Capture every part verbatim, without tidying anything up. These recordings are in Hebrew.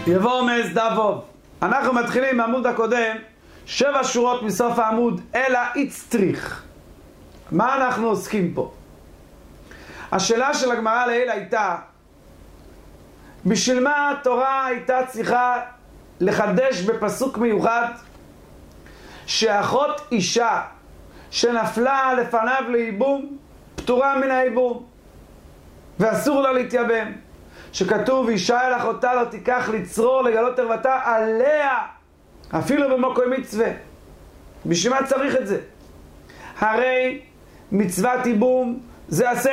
יבוא מס דבוב. אנחנו מתחילים בעמוד הקודם, שבע שורות מסוף העמוד, אלא איצטריך. מה אנחנו עוסקים פה? השאלה של הגמרא לעיל הייתה, בשביל מה התורה הייתה צריכה לחדש בפסוק מיוחד שאחות אישה שנפלה לפניו לייבום פטורה מן הייבום ואסור לה להתייבם, שכתוב אישה אל אחותה לא תיקח לצרור לגלות ערוותה עליה אפילו במוקוי מצווה. בשביל מה צריך את זה? הרי מצוות ייבום זה עשה,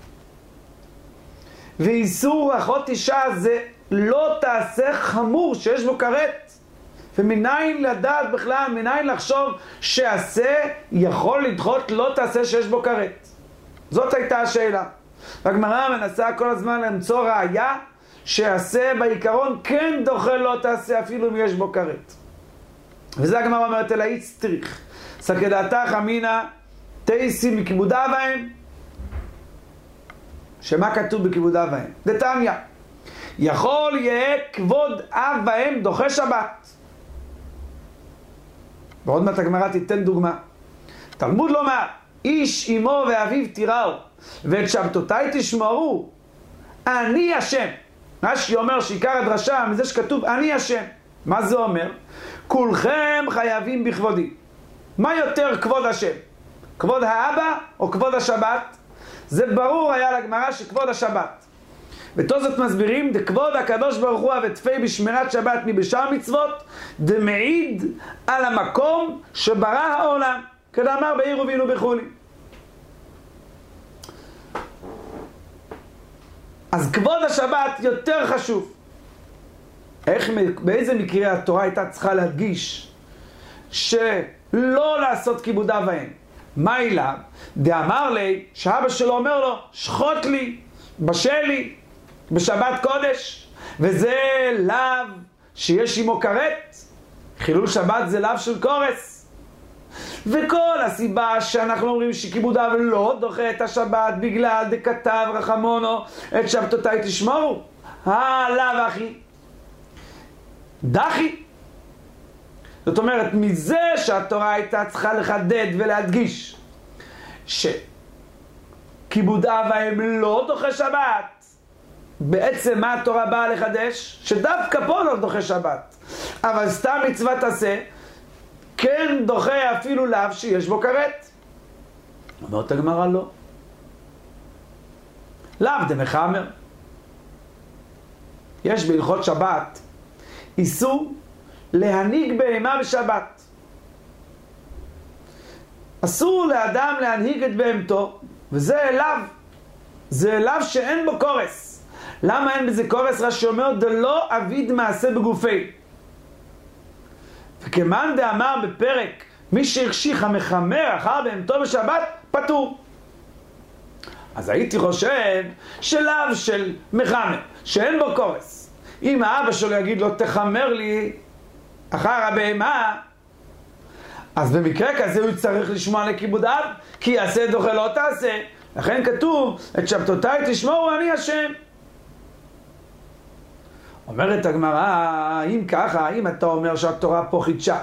ואיסור אחות אישה זה לא תעשה חמור שיש בו כרת. ומניין לדעת בכלל, מניין לחשוב שעשה יכול לדחות לא תעשה שיש בו כרת? זאת הייתה השאלה. והגמרא מנסה כל הזמן למצוא ראיה שעשה בעיקרון כן דוחה לא תעשה אפילו אם יש בו כרת. וזה הגמרא אומרת אלא איצטריך סקדתך אמינא תייסי מכיבודה בהם. שמה כתוב בכיבודה בהם? דתניא, יכול יהיה כבוד אב בהם דוחה שבת. ועוד מעט הגמרא תיתן דוגמה. תלמוד לומר, איש אמו ואביו תיראו ואת שבתותיי תשמרו, אני השם. רש"י אומר שעיקר הדרשה מזה שכתוב אני השם. מה זה אומר? כולכם חייבים בכבודי. מה יותר כבוד השם? כבוד האבא או כבוד השבת? זה ברור היה לגמרא שכבוד השבת. ותוספות מסבירים, דכבוד הקדוש ברוך הוא ותפי בשמירת שבת מבשאר מצוות, דמעיד על המקום שברא העולם, כדאמר בעיר ובינו בחולי. אז כבוד השבת יותר חשוב. איך, באיזה מקרה התורה הייתה צריכה להדגיש שלא לעשות כיבודה בהם? מה אליו? דאמר לי, שאבא שלו אומר לו, שחוט לי, בשל לי, בשבת קודש, וזה לאו שיש עמו כרת. חילול שבת זה לאו של קורס. וכל הסיבה שאנחנו אומרים שכיבודיו לא דוחה את השבת בגלל דכתב רחמונו את שבתותיי תשמרו, הלאו אחי דחי. זאת אומרת, מזה שהתורה הייתה צריכה לחדד ולהדגיש שכיבוד אב הם לא דוחה שבת, בעצם מה התורה באה לחדש? שדווקא פה לא דוחה שבת, אבל סתם מצוות עשה כן דוחה אפילו לאו שיש בו כרת. אומרת הגמרא לא, לאו דמחמר. יש בהלכות שבת איסור להנהיג בהמה בשבת. אסור לאדם להנהיג את בהמתו, וזה לאו, זה לאו שאין בו קורס. למה אין בזה קורס? רש"י אומר דלא אביד מעשה בגופי. וכמן דאמר בפרק מי שהחשיך המחמר אחר בהמתו בשבת פטור. אז הייתי חושב שלאו של מחמר שאין בו קורס, אם האבא שלו יגיד לו תחמר לי אחר הבהמה, אז במקרה כזה הוא צריך לשמוע לכיבוד אב, כי יעשה דוחה לא תעשה. לכן כתוב את שבתותיי תשמרו אני השם. אומרת הגמרא, אם ככה, אם אתה אומר שהתורה פה חידשה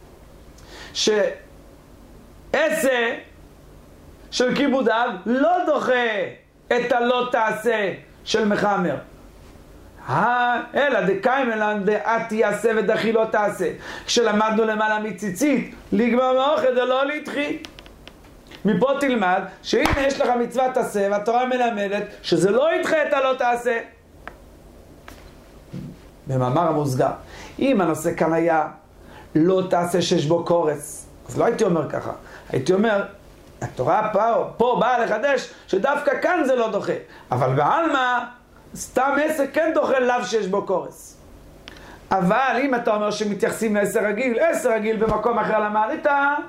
שעשה של כיבוד אב לא דוחה את הלא תעשה של מחמר, אלא דקיימלן דעת יעשה ודחי לא תעשה. כשלמדנו למעלה מציצית לגמר מאוכל דלא להתחי. מפה תלמד שהנה יש לך מצוות תעשה והתורה מלמדת שזה לא ידחה את הלא תעשה. במאמר המוסגר, אם הנושא כאן היה לא תעשה שיש בו קורס, אז לא הייתי אומר ככה, הייתי אומר התורה פה, פה באה לחדש שדווקא כאן זה לא דוחה, אבל בעלמא סתם עשר כן דוחה לאו שיש בו קורס. אבל אם אתה אומר שמתייחסים לעשר רגיל, עשר רגיל במקום אחר למעלית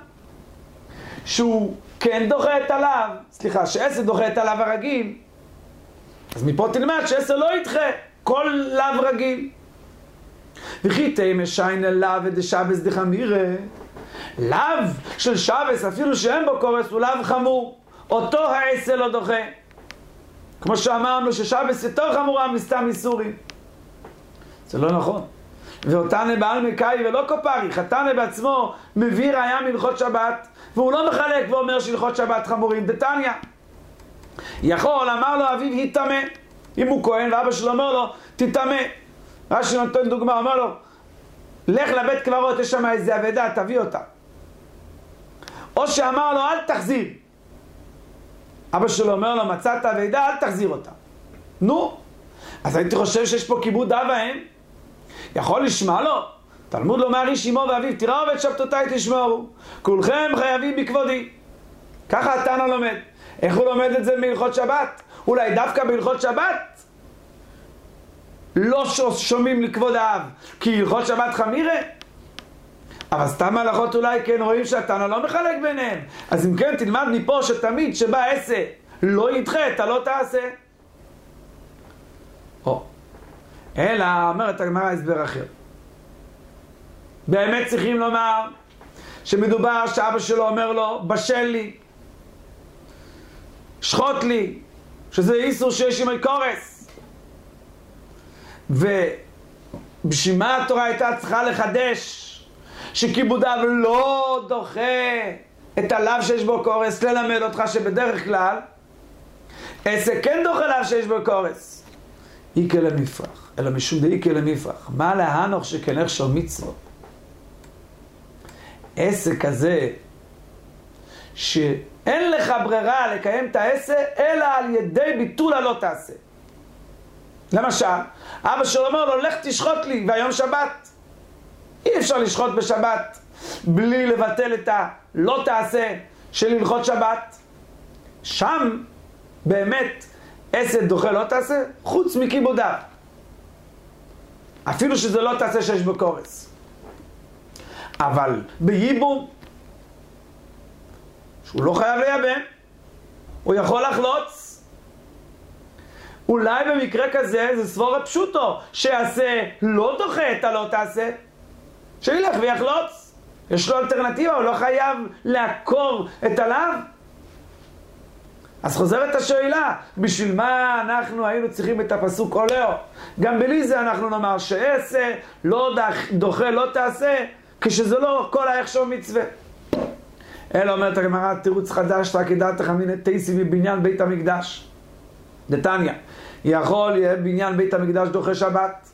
שהוא כן דוחה את הלאו, סליחה, שעשר דוחה את הלאו הרגיל, אז מפה תלמד שעשר לא ידחה כל לאו רגיל. וכי תימא שיינה לאו דשבס דחמירה, לאו של שבס אפילו שאין בו קורס הוא לאו חמור, אותו העשר לא דוחה. כמו שאמרנו ששבס יותר חמורה מסתם איסורים. זה לא נכון. ואותנה בעל מקאי ולא קופרי, חתנה בעצמו מביא ראיה מלכות שבת, והוא לא מחלק ואומר שהלכות שבת חמורים. דתניא, יכול, אמר לו אביו היטמא, אם הוא כהן ואבא שלו אומר לו תטמא. רש"י נותן דוגמה, אומר לו לך לבית קברות, יש שם איזה אבדה, תביא אותה. או שאמר לו אל תחזיר, אבא שלו אומר לו מצאת אבדה, אל תחזיר אותה. נו, אז הייתי חושב שיש פה כיבוד אב ואם. יכול לשמע לו, תלמוד לומר איש אמו ואביו תיראו ואת שבתותיי תשמעו, כולכם חייבים בכבודי. ככה התנא לומד. איך הוא לומד את זה בהלכות שבת? אולי דווקא בהלכות שבת לא שומעים לכבוד האב כי הלכות שבת חמירה, אבל סתם הלכות אולי כן רואים שהתנא לא מחלק ביניהם. אז אם כן תלמד מפה שתמיד שבא עשה לא ידחה אתה לא תעשה. או אלא אומרת הגמרא הסבר אחר. באמת צריכים לומר שמדובר שאבא שלו אומר לו בשל לי, שחוט לי, שזה איסור שיש עם הקורס. ובשביל מה התורה הייתה צריכה לחדש שכיבודיו לא דוחה את הלאו שיש בו קורס, ללמד אותך שבדרך כלל עשה כן דוחה לאו שיש בו קורס. איקה למפרח, אלא משום דאיקה למפרח, מה להנוך שכנך של מצוות? עשה כזה שאין לך ברירה לקיים את העשה אלא על ידי ביטול הלא תעשה. למשל, אבא שלו אומר לו לך תשחוט לי והיום שבת. אי אפשר לשחוט בשבת בלי לבטל את הלא תעשה של הלכות שבת. שם באמת עשה דוחה לא תעשה חוץ מכיבודיו, אפילו שזה לא תעשה שיש בו קורס. אבל בייבום שהוא לא חייב לייבם, הוא יכול לחלוץ. אולי במקרה כזה זה סבורה פשוטו שיעשה לא דוחה את הלא תעשה, שילך ויחלוץ. יש לו אלטרנטיבה, הוא לא חייב לעקור את הלאו. אז חוזרת השאלה, בשביל מה אנחנו היינו צריכים את הפסוק עולהו? גם בלי זה אנחנו נאמר שעשה לא דוחה לא תעשה, כשזה לא כל ההכשר מצווה. אלא אומרת הגמרא תירוץ חדש רק ידעתך מן תייסי בבניין בית המקדש. דתניא, יכול יהיה בניין בית המקדש דוחה שבת.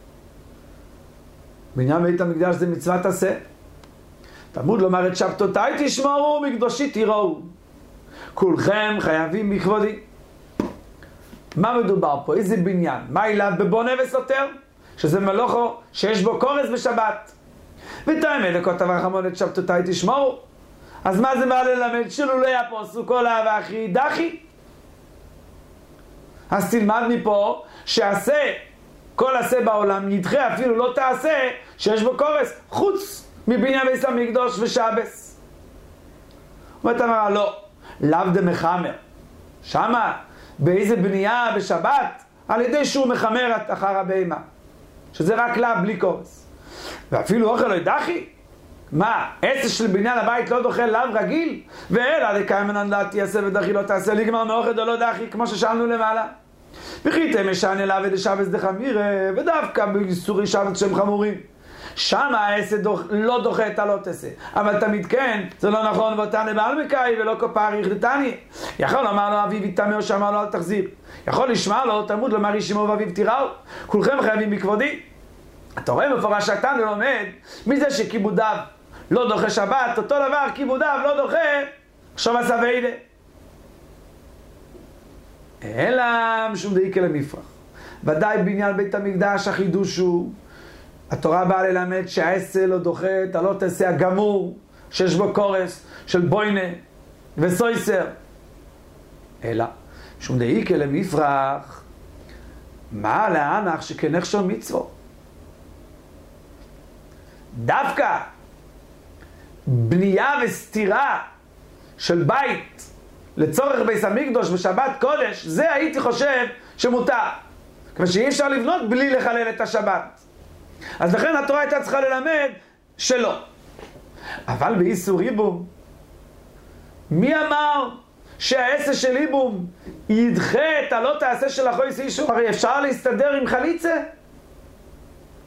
בניין בית המקדש זה מצוות עשה. תלמוד לומר את שבתותיי תשמעו מקדושי תיראו, כולכם חייבים בכבודי. מה מדובר פה? איזה בניין? מה אליו בבונה וסותר? שזה מלוכו שיש בו קורס בשבת. ותאמר לכותב רחמון את שבתותיי תשמעו. אז מה זה בא ללמד? שלולא הפוסוק כל אהבה אחי דחי. אז תלמד מפה שעשה, כל עשה בעולם נדחה אפילו לא תעשה שיש בו קורס חוץ מבניין בית המקדש ושבס. ואתה אומר לא, לאו דמחמר. שמה באיזה בנייה בשבת על ידי שהוא מחמר אחר הבהמה, שזה רק לאו בלי קורס. ואפילו אוכל לא ידחי. מה, עשה של בניין הבית לא דוחה לאו רגיל? ואלא דקיימנן לה תעשה ודחי לא תעשה לגמר מאוכל או לא דחי, כמו ששאלנו למעלה. וכיתם משענה לה ודשבס דחמירה, ודווקא באיסורי שבת שהם חמורים שם העשה דוח, לא דוחה את הלא תעשה. אבל תמיד כן, זה לא נכון. ואותנה בעל מקאי ולא קופרי דתניא, יכול לומר לו אביו יטמא או שאמר לו אל תחזיר. יכול לשמע לו תלמוד לומר איש אמו ואביו תיראו, כולכם חייבים בכבודי. אתה רואה מפורש התנא לומד מזה שכיבודיו לא דוחה שבת, אותו דבר כיבודיו לא דוחה שוב עשה ואילה. אלא משום דאיקה למפרח. ודאי בעניין בית המקדש החידוש הוא התורה באה ללמד שהעשה לא דוחה את הלא תעשה הגמור שיש בו קורס של בוינה וסויסר. אלא משום דאיקה למפרח, מה להנח שכנך של מצוות? דווקא בנייה וסתירה של בית לצורך בית המקדש בשבת קודש, זה הייתי חושב שמותר, כמו שאי אפשר לבנות בלי לחלל את השבת. אז לכן התורה הייתה צריכה ללמד שלא. אבל באיסור ייבום, מי אמר שהעשה של ייבום ידחה את הלא תעשה של החויס אישור? הרי אפשר להסתדר עם חליצה.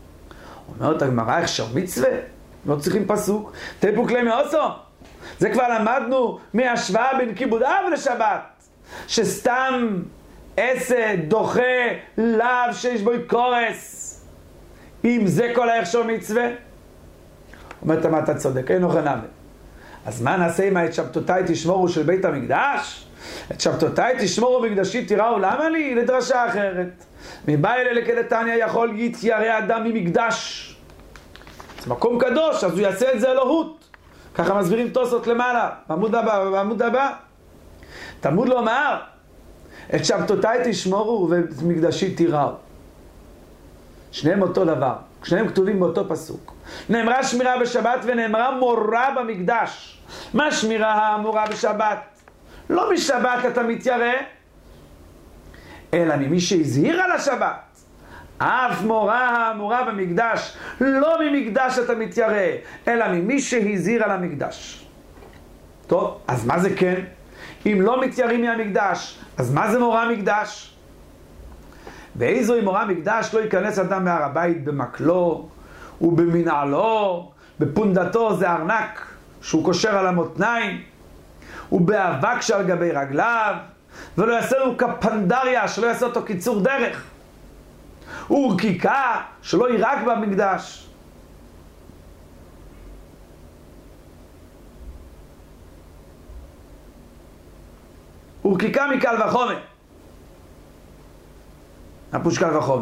אומרת הגמרא, איך שר מצווה? לא צריכים פסוק. תפוק למי עושו. זה כבר למדנו מהשוואה בין כיבוד אב לשבת. שסתם עשה דוחה לאו שיש בו קורס. אם זה כל ההכשר מצווה? אומרת, מה אתה צודק? אין אוכל נמי. אז מה נעשה עם את שבתותיי תשמורו של בית המקדש? את שבתותיי תשמורו מקדשי תיראו, למה לי? לדרשה אחרת. מבא אלה לכדתניא יכול יתיירא אדם ממקדש. זה מקום קדוש, אז הוא יעשה את זה אלוהות. ככה מסבירים תוספות למעלה, בעמוד הבא, בעמוד הבא. תלמוד לומר, את שבתותיי תשמורו ומקדשי תיראו. שניהם אותו דבר, שניהם כתובים באותו פסוק. נאמרה שמירה בשבת ונאמרה מורה במקדש. מה שמירה האמורה בשבת? לא משבת אתה מתיירא, אלא ממי שהזהיר על השבת. אף מורה האמורה במקדש, לא ממקדש אתה מתיירא, אלא ממי שהזהיר על המקדש. טוב, אז מה זה כן? אם לא מתיירים מהמקדש, אז מה זה מורה מקדש? ואיזו היא מורה מקדש? לא ייכנס אדם מהר הבית במקלו ובמנעלו, בפונדתו זה ארנק שהוא קושר על המותניים, ובאבק שעל גבי רגליו, ולא יעשה לו כפנדריה, שלא יעשה אותו קיצור דרך, ורקיקה שלא יירק במקדש. ורקיקה מקל וחומר. הפוש קל וחומר.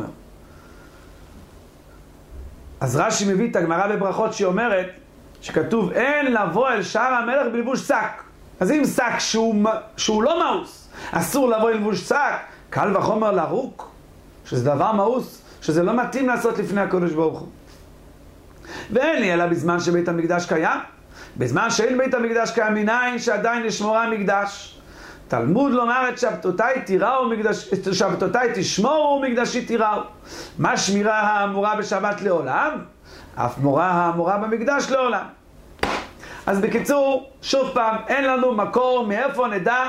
אז רש"י מביא את הגמרא בברכות שאומרת שכתוב אין לבוא אל שער המלך בלבוש שק. אז אם שק שהוא, שהוא לא מאוס, אסור לבוא אל לבוש שק, קל וחומר לרוק, שזה דבר מאוס, שזה לא מתאים לעשות לפני הקדוש ברוך הוא. ואין לי אלא בזמן שבית המקדש קיים. בזמן שאין בית המקדש קיים, מניין שעדיין לשמורה המקדש. תלמוד לומר את שבתותיי תיראו, את שבתותיי תשמורו ומקדשי תיראו. מה שמירה האמורה בשבת לעולם? אף מורה האמורה במקדש לעולם. אז בקיצור, שוב פעם, אין לנו מקור מאיפה נדע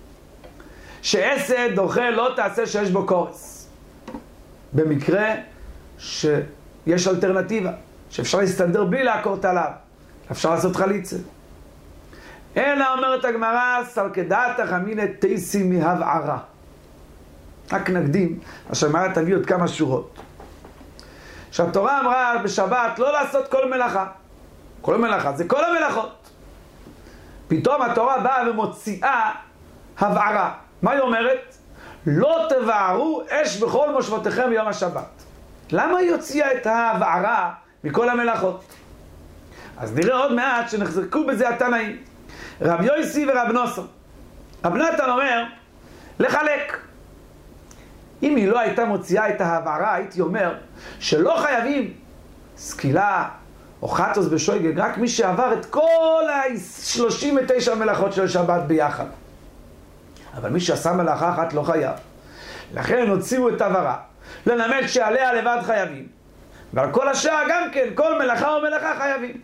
שעשה דוחה לא תעשה שיש בו קורס. במקרה שיש אלטרנטיבה, שאפשר להסתדר בלי לעקור את עליו, אפשר לעשות חליצה. אלא אומרת הגמרא, סלקדעת חמינא תייסי מהבערה. רק נקדים, השמעה תביא עוד כמה שורות. שהתורה אמרה בשבת לא לעשות כל מלאכה. כל מלאכה, זה כל המלאכות. פתאום התורה באה ומוציאה הבערה. מה היא אומרת? לא תבערו אש בכל מושבותיכם ביום השבת. למה היא הוציאה את ההבערה מכל המלאכות? אז נראה עוד מעט שנחזקו בזה התנאים. רב יוסי ורב נוסו. רב נתן אומר לחלק. אם היא לא הייתה מוציאה את ההבערה, הייתי אומר שלא חייבים סקילה או חטוס בשויגג, רק מי שעבר את כל ה-שלושים ותשע מלאכות של שבת ביחד. אבל מי שעשה מלאכה אחת לא חייב. לכן הוציאו את ההבערה. לנמק שעליה לבד חייבים. ועל כל השאר גם כן, כל מלאכה או מלאכה חייבים.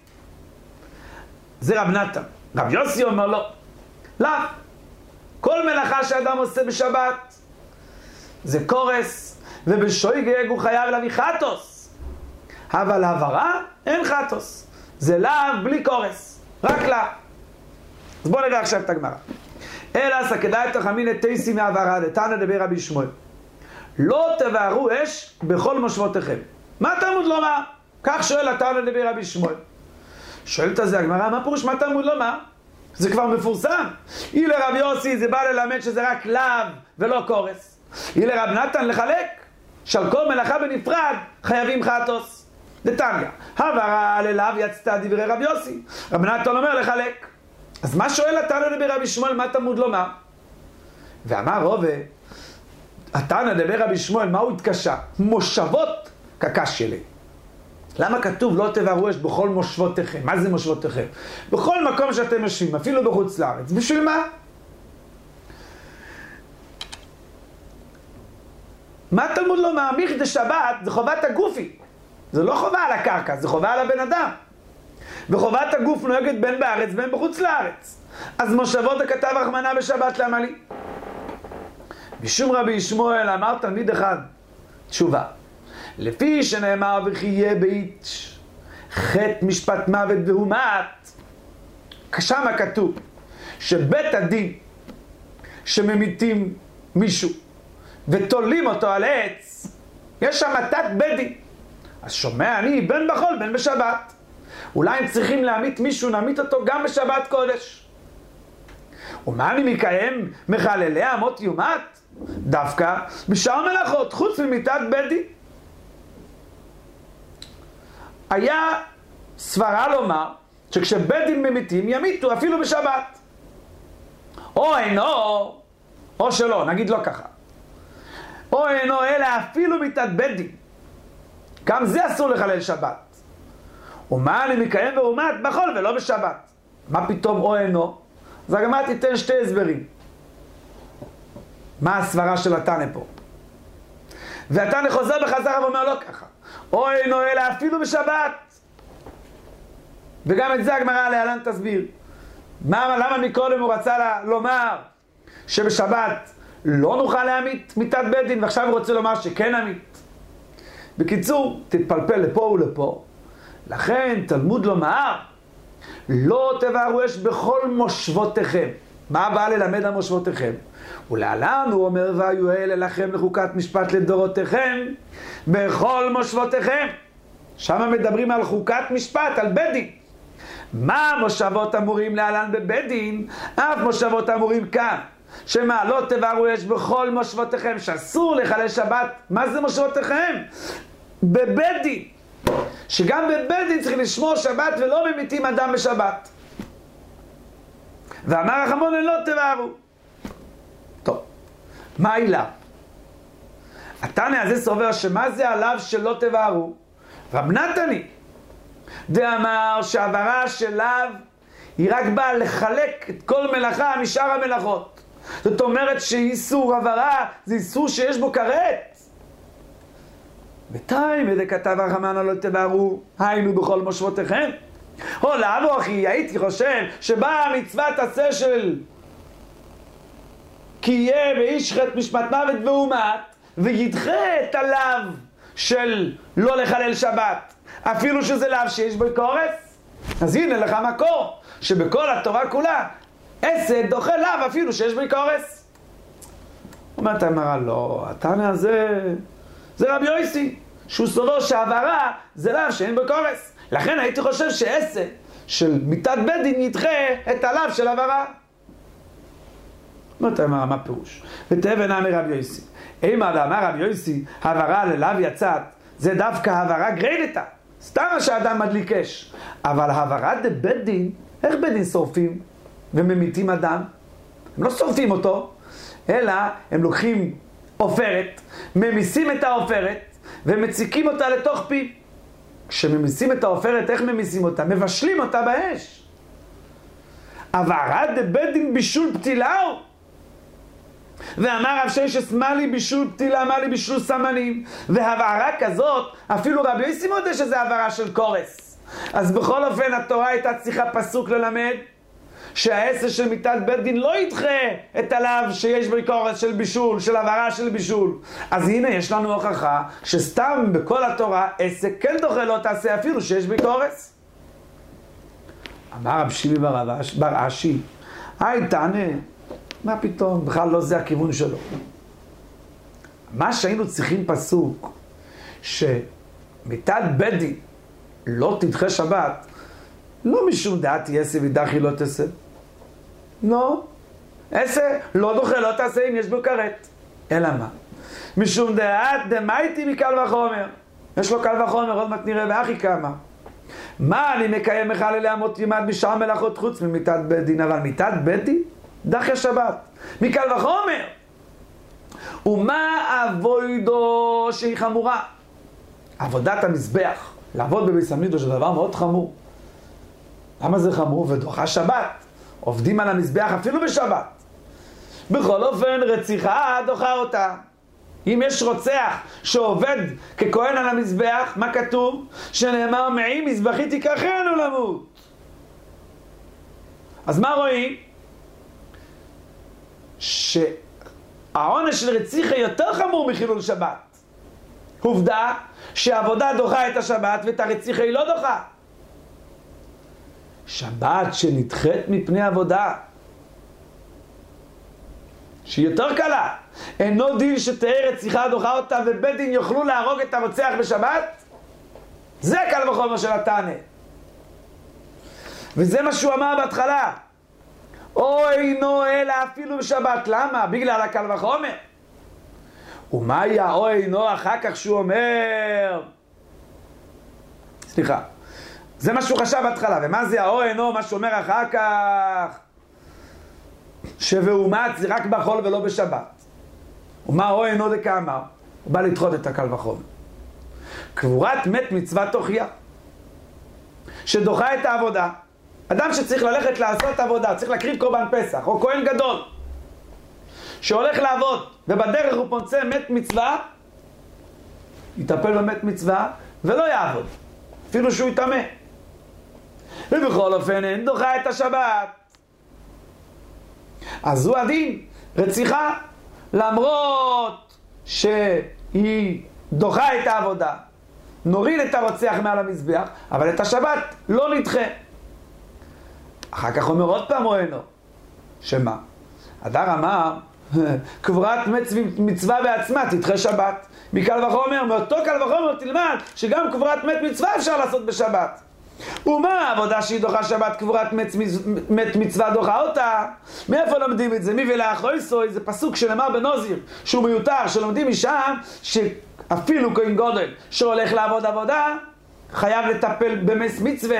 זה רב נתן. רב יוסי אומר לא. לא. כל מלאכה שאדם עושה בשבת זה קורס, ובשויגג הוא חייב להביא חטוס. אבל העברה אין חטוס. זה לאו בלי קורס. רק לאו. אז בואו נראה עכשיו את הגמרא. אלא סלקדעת חמינא תייסי מהעברה, דתניא דבר רבי שמואל. לא תבערו אש בכל מושבותיכם. מה תלמוד לומר? כך שואל התניא דבר רבי שמואל. שואלת על זה הגמרא, מה פירוש מה תלמוד לומר? זה כבר מפורסם. היא לרב יוסי זה בא ללמד שזה רק לאו ולא קורס. היא לרב נתן לחלק שעל כל מלאכה בנפרד חייבים חטוס. דתניא, הבהרה ללאו יצתה דברי רב יוסי. רב נתן אומר לחלק. אז מה שואל התניא דבר רבי שמואל, מה תלמוד לומר? ואמר רובה, התניא דבר רבי שמואל, מה הוא התקשה? מושבות כקש שלי. למה כתוב לא תבערו אש בכל מושבותיכם? מה זה מושבותיכם? בכל מקום שאתם יושבים, אפילו בחוץ לארץ. בשביל מה? מה תלמוד לומר? מכדי שבת זה חובת הגופי. זה לא חובה על הקרקע, זה חובה על הבן אדם. וחובת הגוף נוהגת בין בארץ בין בחוץ לארץ. אז מושבות הכתב רחמנא בשבת למה לי? משום רבי שמואל אמר תלמיד אחד תשובה. לפי שנאמר וכי יהיה בית חטא משפט מוות והומת, שמה כתוב שבית הדין שממיתים מישהו ותולים אותו על עץ, יש שם מתת בית דין. אז שומע אני בין בחול בין בשבת, אולי הם צריכים להמית מישהו, נמית אותו גם בשבת קודש. ומה אני מקיים מחללי אמות יומת? דווקא בשאר מלאכות חוץ ממיתת בית דין. היה סברה לומר שכשבית דין ממיתים ימיתו אפילו בשבת, או אינו או שלא, נגיד לא ככה, או אינו אלא אפילו מיתת בית דין, גם זה אסור לחלל שבת. ומה אני מקיים ואומת בחול ולא בשבת? מה פתאום או אינו? אז הגמרא תיתן שתי הסברים מה הסברה של התנא פה. והתנא חוזר בחזרה ואומר לא ככה, או אינו אלא אפילו בשבת. וגם את זה הגמרא להלן תסביר. מה, למה מקודם הוא רצה לה, לומר שבשבת לא נוכל להמית מיתת בית דין, ועכשיו הוא רוצה לומר שכן נמית? בקיצור, תתפלפל לפה ולפה. לכן תלמוד לומר לא תבערו אש בכל מושבותיכם. מה בא ללמד על מושבותיכם? ולהלן הוא אומר והיו אלה לכם לחוקת משפט לדורותיכם בכל מושבותיכם. שם מדברים על חוקת משפט, על בית דין. מה מושבות אמורים להלן בבית דין? אף מושבות אמורים כאן, שמה לא תבערו אש בכל מושבותיכם, שאסור לחלל שבת. מה זה מושבותיכם? בבית דין, שגם בבית דין צריך לשמור שבת ולא ממיתים אדם בשבת. ואמר רחמונן לא תבערו. טוב, מה העילה? התנא הזה סובר שמה זה עליו שלא תבערו? רב נתני דאמר שהעברה של לאו היא רק באה לחלק את כל מלאכה משאר המלאכות. זאת אומרת שאיסור עברה זה איסור שיש בו כרת. בינתיים איזה כתב רחמנא לא תבערו, היינו בכל מושבותיכם. או לאו אחי, הייתי חושב שבאה מצוות עשה של כי יהיה באיש חטא משפט מוות והומת, וידחה את הלאו של לא לחלל שבת, אפילו שזה לאו שיש בו קורס. אז הנה לך מקור שבכל התורה כולה עשה דוחה לאו אפילו שיש בו קורס. אומרת אמרה לא, התנא הזה זה רבי יוסי, שהוא סובר שהעברה זה לאו שאין בו קורס. לכן הייתי חושב שעשה של מיתת בית דין ידחה את הלאו של העברה. אומרת אמרה מה פירוש? ותבן אמר רבי יוסי, אימה ואמר רבי יוסי העברה ללאו יצאת זה דווקא העברה גריידתה, סתם שהאדם מדליק אש. אבל העברה דבית דין, איך בית דין שורפים וממיתים אדם? הם לא שורפים אותו, אלא הם לוקחים עופרת, ממיסים את העופרת ומציקים אותה לתוך פי. כשממיסים את העופרת, איך ממיסים אותה? מבשלים אותה באש. העברה דבית דין בישול פתילאו, ואמר רב ששת מה לי בישול פתילה, מה לי בישול סמנים. והעברה כזאת אפילו רבי יוסי מודה שזה העברה של קורס. אז בכל אופן התורה הייתה צריכה פסוק ללמד שהעשר של מיתת בית דין לא ידחה את הלאו שיש בו קורס של בישול, של העברה של בישול. אז הנה יש לנו הוכחה שסתם בכל התורה עשר כן דוחה לא תעשה אפילו שיש בו קורס. אמר רב שימי בר אשי, היי תענה, מה פתאום? בכלל לא זה הכיוון שלו. מה שהיינו צריכים פסוק שמיתת בית דין לא תדחה שבת, לא משום דעת יעשה ודחי לא תעשה. לא. עשה לא דוחה לא תעשה אם יש בו כרת. אלא מה? משום דעת דמייתי מקל וחומר. יש לו קל וחומר, עוד מעט נראה ואחי כמה. מה אני מקיים מחללי אמות יומת בשאר מלאכות חוץ ממיתת בית דין? אבל מיתת בית דין דחי שבת מקל וחומר. ומה עבודו שהיא חמורה? עבודת המזבח, לעבוד בבית המקדש זה דבר מאוד חמור. למה זה חמור? ודוחה שבת. עובדים על המזבח אפילו בשבת. בכל אופן רציחה דוחה אותה. אם יש רוצח שעובד ככהן על המזבח, מה כתוב? שנאמר מעי מזבחי תיקחנו למות. אז מה רואים? שהעונש של רציחה יותר חמור מחילול שבת. עובדה שהעבודה דוחה את השבת ואת הרציחה היא לא דוחה. שבת שנדחית מפני עבודה, שהיא יותר קלה, אינו דין שתהא רציחה דוחה אותה ובית דין יוכלו להרוג את הרוצח בשבת? זה קל וחומר של התנא. וזה מה שהוא אמר בהתחלה. או אינו אלא אפילו בשבת. למה? בגלל הקל וחומר. ומה היה או אינו אחר כך שהוא אומר? סליחה. זה מה שהוא חשב בהתחלה. ומה זה האו אינו? מה שהוא אומר אחר כך? שבאומת זה רק בחול ולא בשבת. ומה או אינו דקאמר? הוא בא לדחות את הקל וחומר. קבורת מת מצווה תוכיח. שדוחה את העבודה. אדם שצריך ללכת לעשות עבודה, צריך להקריב קורבן פסח, או כהן גדול, שהולך לעבוד, ובדרך הוא פוצע מת מצווה, יטפל במת מצווה, ולא יעבוד, אפילו שהוא יטמא. ובכל אופן, אין דוחה את השבת. אז הוא הדין, רציחה, למרות שהיא דוחה את העבודה, נוריד את הרוצח מעל המזבח, אבל את השבת לא נדחה. אחר כך אומר עוד פעם או אינו. שמה? הדר אמר, קבורת מצווה בעצמה תדחה שבת. מקל וחומר, מאותו קל וחומר תלמד שגם קבורת מת מצווה אפשר לעשות בשבת. ומה העבודה שהיא דוחה שבת, קבורת מת מצווה דוחה אותה? מאיפה לומדים את זה? מי ולאחוי סוי? זה פסוק שנאמר בנוזיר, שהוא מיותר, שלומדים משם שאפילו כהן גודל שהולך לעבוד עבודה, חייב לטפל במס מצווה.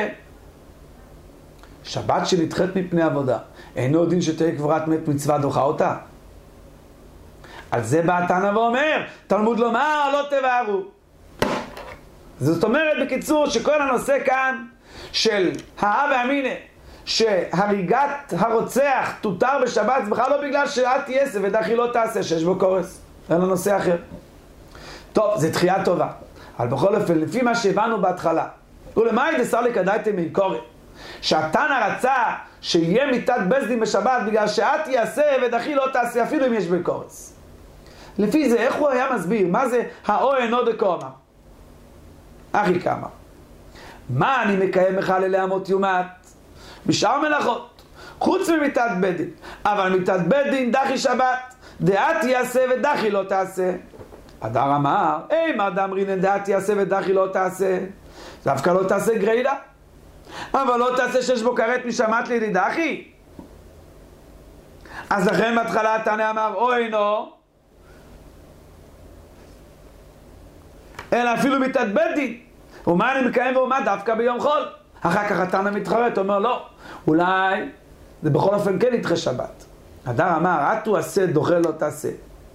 שבת שנדחית מפני עבודה, אינו דין שתהיה קבורת מת מצווה דוחה אותה. על זה בא התנא ואומר, תלמוד לומר לא תבערו. זאת אומרת בקיצור שכל הנושא כאן של האה ואמינא, שהריגת הרוצח תותר בשבת, זה בכלל לא בגלל שאת תייסה ודחי לא תעשה, שיש בו קורס. אין לו נושא אחר. טוב, זה תחייה טובה. אבל בכל אופן, לפי מה שהבנו בהתחלה, ולמאי דסר לקדייתם מקורא, שהתנא רצה שיהיה מיתת בית דין בשבת בגלל שאת תייסה ודחי לא תעשה אפילו אם יש בקורס. לפי זה, איך הוא היה מסביר? מה זה האו אינו דקאמר? אחי כמה. מה אני מקיים מחללי אמות יומת? בשאר מלאכות. חוץ ממיתת בית דין. אבל מיתת בית דין דחי שבת. דעת תייסה ודחי לא תעשה. הדר אמר, אי מה דאמרינן דעת תייסה ודחי לא תעשה. דווקא לא תעשה גרידה. אבל לא תעשה שיש בו כרת משמת לידי דחי. אז לכן בהתחלה התנא אמר, או אינו, אלא אפילו מיתת בית דין. ומה אני מקיים ואומה דווקא ביום חול? אחר כך התנא מתחרט, אומר לא, אולי זה בכל אופן כן ידחה שבת. הדר אמר, אתו עשה דוחה לא תעשה.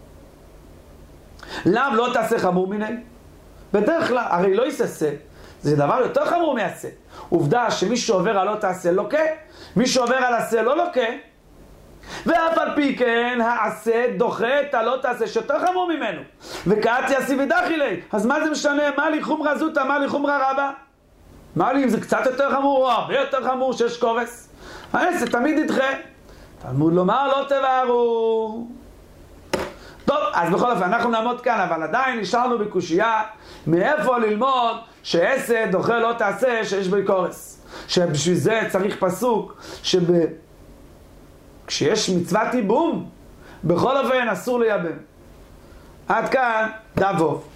למה לא תעשה חמור מיני? בדרך כלל, הרי לא יסעשה, זה דבר יותר חמור מעשה. עובדה שמי שעובר על לא תעשה לוקה, מי שעובר על עשה לא לוקה, ואף על פי כן העשה דוחה את הלא תעשה שיותר חמור ממנו. וכעת יעשי ודחי לי. אז מה זה משנה? מה לי חומרה זוטה, מה לי חומרה רבה? מה לי אם זה קצת יותר חמור או הרבה יותר חמור שיש קורס? העשה תמיד ידחה. תלמוד לומר לא תבערו. טוב, אז בכל אופן אנחנו נעמוד כאן, אבל עדיין נשארנו בקושייה מאיפה ללמוד שעשה דוחה לא תעשה שיש בו קורס. שבשביל זה צריך פסוק שב... כשיש מצוות ייבום, בכל אופן אסור לייבם. עד כאן דבוב.